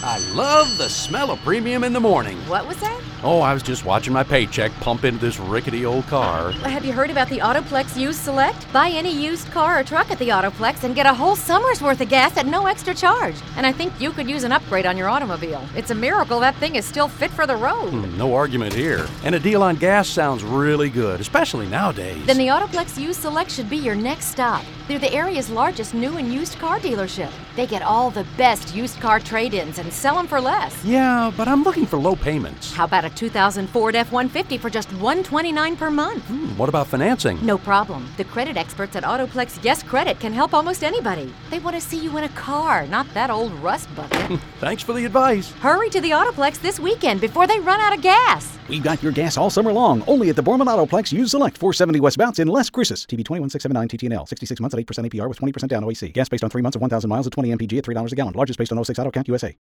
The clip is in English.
I love the smell of premium in the morning. What was that? Oh, I was just watching my paycheck pump into this rickety old car. Have you heard about the Autoplex Used Select? Buy any used car or truck at the Autoplex and get a whole summer's worth of gas at no extra charge. And I think you could use an upgrade on your automobile. It's a miracle that thing is still fit for the road. No argument here. And a deal on gas sounds really good, especially nowadays. Then the Autoplex Used Select should be your next stop. They're the area's largest new and used car dealership. They get all the best used car trade-ins and sell them for less. Yeah, but I'm looking for low payments. How about a 2000 Ford F-150 for just $129 per month? What about financing? No problem. The credit experts at Autoplex Yes Credit can help almost anybody. They want to see you in a car, not that old rust bucket. Thanks for the advice. Hurry to the Autoplex this weekend before they run out of gas. We've got your gas all summer long, only at the Borman Autoplex Used Select, 470 westbound in Les Cruces. TB 21679 TTNL, 66 months at 8% APR with 20% down OAC. Gas based on 3 months of 1,000 miles at 20 MPG at $3 a gallon. Largest based on 06 Auto Count USA.